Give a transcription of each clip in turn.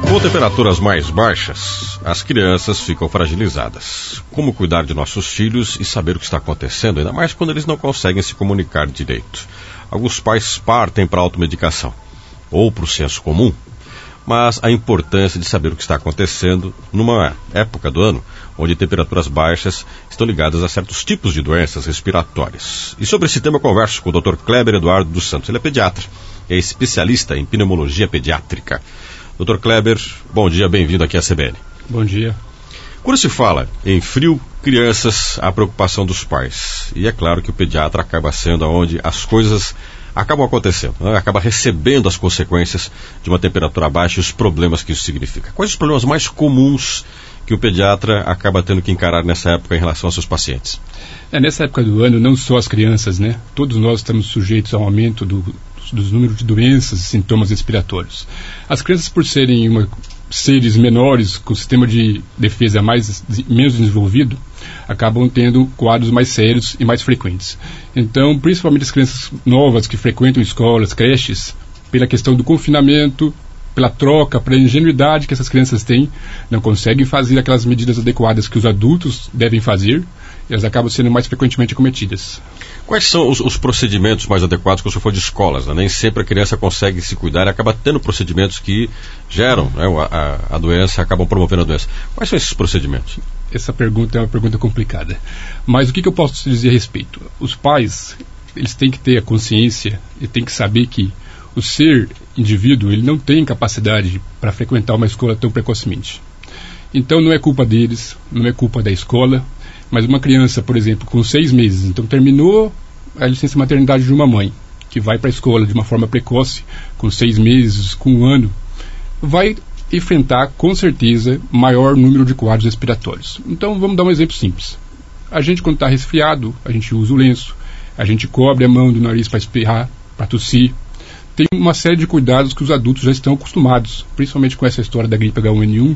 Com temperaturas mais baixas, as crianças ficam fragilizadas. Como cuidar de nossos filhos e saber o que está acontecendo, ainda mais quando eles não conseguem se comunicar direito? Alguns pais partem para a automedicação, ou para o senso comum, mas a importância de saber o que está acontecendo numa época do ano onde temperaturas baixas estão ligadas a certos tipos de doenças respiratórias. E sobre esse tema eu converso com o Dr. Kleber Eduardo dos Santos. Ele é pediatra, é especialista em pneumologia pediátrica. Dr. Kleber, bom dia, bem-vindo aqui à CBN. Bom dia. Quando se fala em frio, crianças, a preocupação dos pais. E é claro que o pediatra acaba sendo onde as coisas acabam acontecendo, né? Acaba recebendo as consequências de uma temperatura baixa e os problemas que isso significa. Quais os problemas mais comuns que o pediatra acaba tendo que encarar nessa época em relação aos seus pacientes? Nessa época do ano, não só as crianças, né? Todos nós estamos sujeitos ao aumento dos números de doenças e sintomas respiratórios. As crianças, por serem seres menores, com sistema de defesa menos desenvolvido, acabam tendo quadros mais sérios e mais frequentes. Então, principalmente as crianças novas que frequentam escolas, creches, pela questão do confinamento, pela troca, pela ingenuidade que essas crianças têm, não conseguem fazer aquelas medidas adequadas que os adultos devem fazer, e elas acabam sendo mais frequentemente acometidas. Quais são os procedimentos mais adequados quando você for de escolas? Né? Nem sempre a criança consegue se cuidar e acaba tendo procedimentos que geram, né, a doença, acabam promovendo a doença. Quais são esses procedimentos? Essa pergunta é uma pergunta complicada. Mas o que eu posso dizer a respeito? Os pais, eles têm que ter a consciência e têm que saber que o ser indivíduo, ele não tem capacidade para frequentar uma escola tão precocemente. Então não é culpa deles, não é culpa da escola, mas uma criança, por exemplo, com 6 meses, então terminou a licença maternidade de uma mãe, que vai para a escola de uma forma precoce, com 6 meses, com 1 ano, vai enfrentar, com certeza, maior número de quadros respiratórios. Então vamos dar um exemplo simples. A gente, quando está resfriado, a gente usa o lenço, a gente cobre a mão do nariz para espirrar, para tossir. Tem uma série de cuidados que os adultos já estão acostumados, principalmente com essa história da gripe H1N1,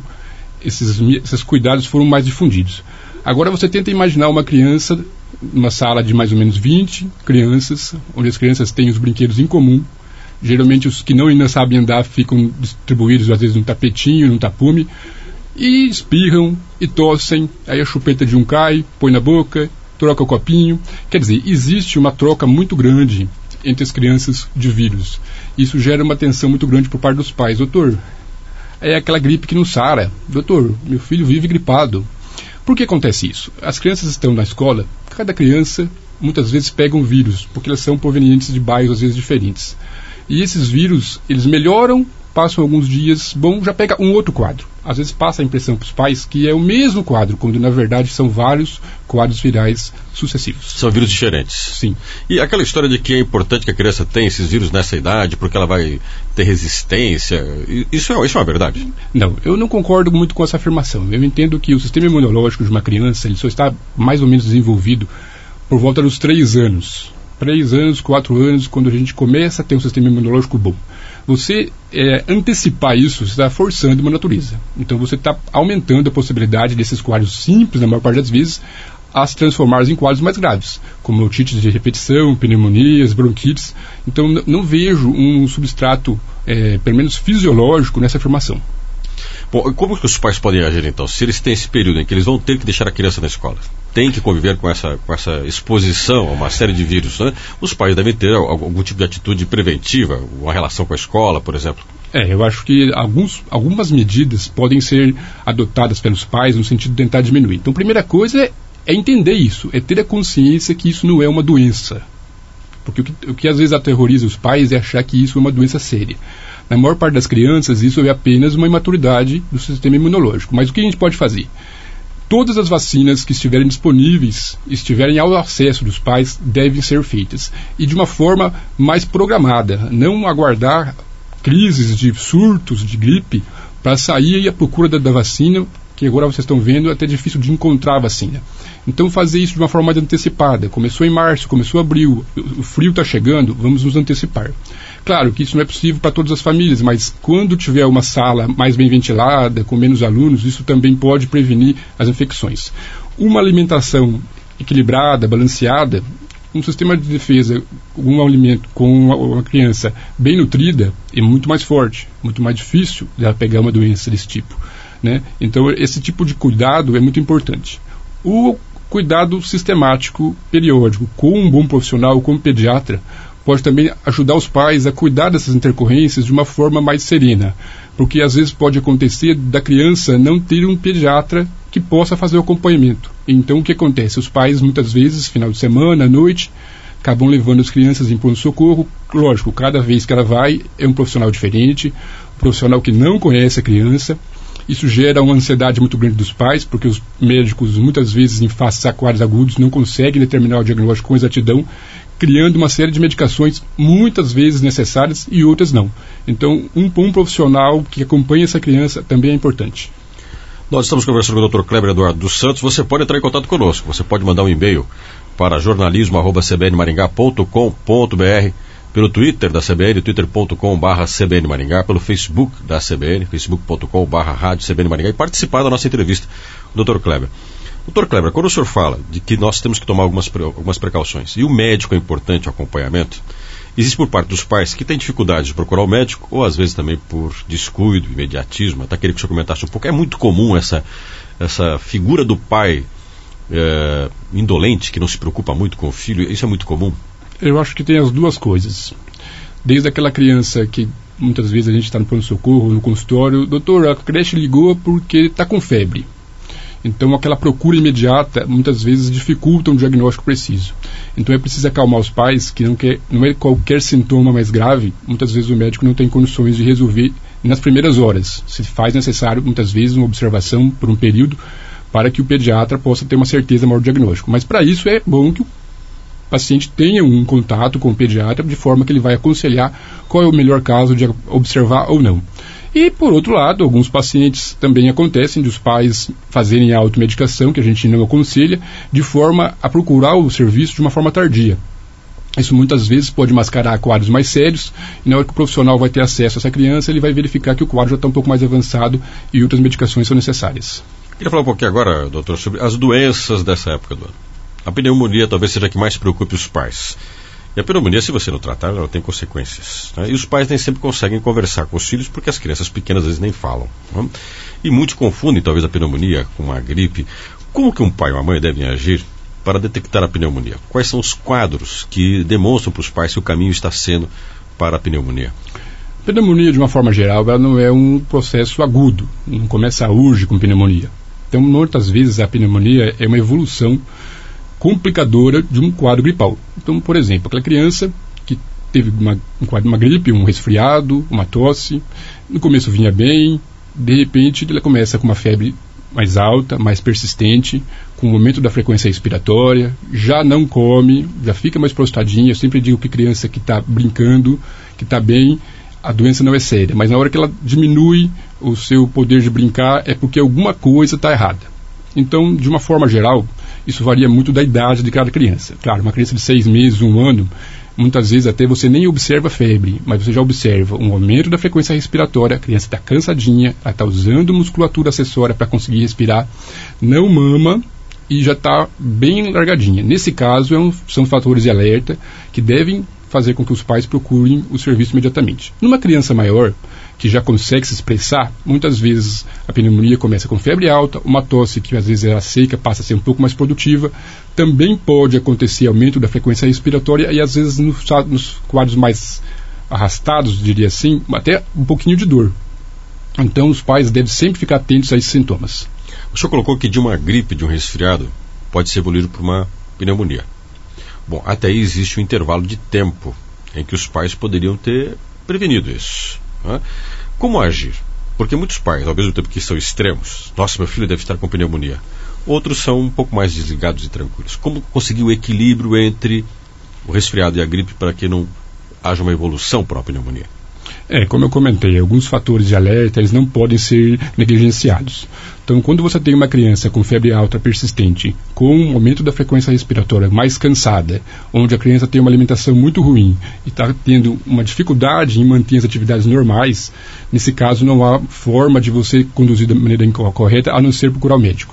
esses cuidados foram mais difundidos. Agora você tenta imaginar uma criança, numa sala de mais ou menos 20 crianças, onde as crianças têm os brinquedos em comum. Geralmente os que ainda sabem andar ficam distribuídos às vezes num tapetinho, num tapume, e espirram e tossem, aí a chupeta de um cai, põe na boca, troca o copinho. Quer dizer, existe uma troca muito grande entre as crianças de vírus. Isso gera uma tensão muito grande por parte dos pais. Doutor, é aquela gripe que não sara. Doutor, meu filho vive gripado. Por que acontece isso? As crianças estão na escola, cada criança muitas vezes pega um vírus, porque elas são provenientes de bairros às vezes diferentes. E esses vírus, eles melhoram, passam alguns dias, já pega um outro quadro. Às vezes passa a impressão para os pais que é o mesmo quadro, quando na verdade são vários quadros virais sucessivos. São vírus diferentes. Sim. E aquela história de que é importante que a criança tenha esses vírus nessa idade, porque ela vai ter resistência, isso é uma verdade? Não, eu não concordo muito com essa afirmação. Eu entendo que o sistema imunológico de uma criança, ele só está mais ou menos desenvolvido por volta dos 3 anos. 3 anos, 4 anos, quando a gente começa a ter um sistema imunológico bom. Você antecipar isso, você está forçando uma natureza. Então você está aumentando a possibilidade desses quadros simples, na maior parte das vezes, a se transformar em quadros mais graves, como otites de repetição, pneumonias, bronquites. Então não vejo um substrato, pelo menos fisiológico, nessa afirmação. Bom, como que os pais podem agir então? Se eles têm esse período em que eles vão ter que deixar a criança na escola, tem que conviver com essa exposição a uma série de vírus, né? Os pais devem ter algum tipo de atitude preventiva, uma relação com a escola, por exemplo. Eu acho que algumas medidas podem ser adotadas pelos pais no sentido de tentar diminuir. Então, a primeira coisa é entender isso, é ter a consciência que isso não é uma doença. Porque o que às vezes aterroriza os pais é achar que isso é uma doença séria. Na maior parte das crianças, isso é apenas uma imaturidade do sistema imunológico. Mas o que a gente pode fazer? Todas as vacinas que estiverem disponíveis, estiverem ao acesso dos pais, devem ser feitas. E de uma forma mais programada, não aguardar crises de surtos de gripe para sair à procura da vacina, que agora vocês estão vendo, é até difícil de encontrar a vacina. Então fazer isso de uma forma mais antecipada. Começou em março, começou em abril, o frio está chegando, vamos nos antecipar. Claro que isso não é possível para todas as famílias, mas quando tiver uma sala mais bem ventilada, com menos alunos, isso também pode prevenir as infecções. Uma alimentação equilibrada, balanceada, um sistema de defesa, um alimento com uma criança bem nutrida é muito mais forte, muito mais difícil dela pegar uma doença desse tipo, né? Então, esse tipo de cuidado é muito importante. O cuidado sistemático, periódico, com um bom profissional, como pediatra, pode também ajudar os pais a cuidar dessas intercorrências de uma forma mais serena, porque às vezes pode acontecer da criança não ter um pediatra que possa fazer o acompanhamento. Então, o que acontece? Os pais, muitas vezes, final de semana, à noite, acabam levando as crianças em pronto-socorro. Lógico, cada vez que ela vai, é um profissional diferente, um profissional que não conhece a criança. Isso gera uma ansiedade muito grande dos pais, porque os médicos, muitas vezes, em faces a quadros agudos, não conseguem determinar o diagnóstico com exatidão, criando uma série de medicações, muitas vezes necessárias e outras não. Então, um profissional que acompanha essa criança também é importante. Nós estamos conversando com o Dr. Kleber Eduardo dos Santos. Você pode entrar em contato conosco. Você pode mandar um e-mail para jornalismo@cbnmaringá.com.br, pelo Twitter da CBN, twitter.com/cbnmaringá, pelo Facebook da CBN, facebook.com/rádio CBN Maringá, e participar da nossa entrevista com o Dr. Kleber. Dr. Kleber, quando o senhor fala de que nós temos que tomar algumas precauções, e o médico é importante, o acompanhamento, existe por parte dos pais que têm dificuldade de procurar o médico, ou às vezes também por descuido, imediatismo. Até queria que o senhor comentasse um pouco. É muito comum essa figura do pai indolente, que não se preocupa muito com o filho. Isso é muito comum? Eu acho que tem as duas coisas. Desde aquela criança que muitas vezes a gente está no pronto-socorro, no consultório, doutor, a creche ligou porque está com febre. Então, aquela procura imediata, muitas vezes, dificulta um diagnóstico preciso. Então, é preciso acalmar os pais, que não é qualquer sintoma mais grave, muitas vezes o médico não tem condições de resolver nas primeiras horas. Se faz necessário, muitas vezes, uma observação por um período, para que o pediatra possa ter uma certeza maior do diagnóstico. Mas, para isso, é bom que o paciente tenha um contato com o pediatra, de forma que ele vai aconselhar qual é o melhor caso de observar ou não. E, por outro lado, alguns pacientes também acontecem de os pais fazerem a automedicação, que a gente não aconselha, de forma a procurar o serviço de uma forma tardia. Isso muitas vezes pode mascarar quadros mais sérios, e na hora que o profissional vai ter acesso a essa criança, ele vai verificar que o quadro já está um pouco mais avançado e outras medicações são necessárias. Queria falar um pouquinho agora, doutor, sobre as doenças dessa época do ano. A pneumonia talvez seja a que mais preocupe os pais. E a pneumonia, se você não tratar, ela tem consequências, né? E os pais nem sempre conseguem conversar com os filhos, porque as crianças pequenas às vezes nem falam, né? E muitos confundem talvez a pneumonia com a gripe. Como que um pai ou uma mãe devem agir para detectar a pneumonia? Quais são os quadros que demonstram para os pais que o caminho está sendo para a pneumonia? A pneumonia, de uma forma geral, ela não é um processo agudo, não começa hoje com pneumonia. Então, muitas vezes, a pneumonia é uma evolução complicadora de um quadro gripal. Então, por exemplo, aquela criança que teve uma gripe, um resfriado, uma tosse, no começo vinha bem, de repente ela começa com uma febre mais alta, mais persistente, com um aumento da frequência respiratória, já não come, já fica mais prostadinha. Eu sempre digo que criança que está brincando, que está bem, a doença não é séria, mas na hora que ela diminui o seu poder de brincar é porque alguma coisa está errada. Então, de uma forma geral, isso varia muito da idade de cada criança. Claro, uma criança de 6 meses, 1 ano, muitas vezes até você nem observa febre, mas você já observa um aumento da frequência respiratória, a criança está cansadinha, ela está usando musculatura acessória para conseguir respirar, não mama e já está bem largadinha. Nesse caso, são fatores de alerta que devem fazer com que os pais procurem o serviço imediatamente. Numa criança maior, que já consegue se expressar, muitas vezes a pneumonia começa com febre alta, uma tosse que às vezes era seca, passa a ser um pouco mais produtiva. Também pode acontecer aumento da frequência respiratória e às vezes nos quadros mais arrastados, diria assim, até um pouquinho de dor. Então os pais devem sempre ficar atentos a esses sintomas. O senhor colocou que de uma gripe, de um resfriado, pode ser evoluído para uma pneumonia. Bom, até aí existe um intervalo de tempo em que os pais poderiam ter prevenido isso, né? Como agir? Porque muitos pais, ao mesmo tempo que são extremos, nossa, meu filho deve estar com pneumonia, outros são um pouco mais desligados e tranquilos. Como conseguir o equilíbrio entre o resfriado e a gripe para que não haja uma evolução para a pneumonia? Como eu comentei, alguns fatores de alerta eles não podem ser negligenciados. Então, quando você tem uma criança com febre alta persistente, com um aumento da frequência respiratória mais cansada, onde a criança tem uma alimentação muito ruim e está tendo uma dificuldade em manter as atividades normais, nesse caso não há forma de você conduzir da maneira correta, a não ser procurar o médico.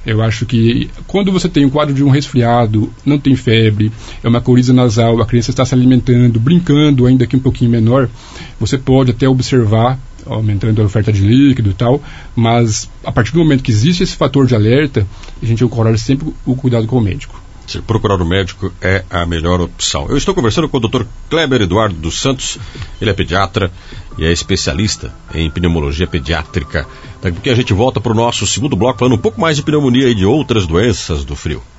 Eu acho que quando você tem um quadro de um resfriado, não tem febre, é uma coriza nasal, a criança está se alimentando, brincando, ainda que um pouquinho menor, você pode até observar, aumentando a oferta de líquido e tal, mas a partir do momento que existe esse fator de alerta, a gente encoraja sempre o cuidado com o médico. Se procurar o médico é a melhor opção. Eu estou conversando com o Dr. Kleber Eduardo dos Santos, ele é pediatra e é especialista em pneumologia pediátrica. Daqui a pouco a gente volta para o nosso segundo bloco falando um pouco mais de pneumonia e de outras doenças do frio.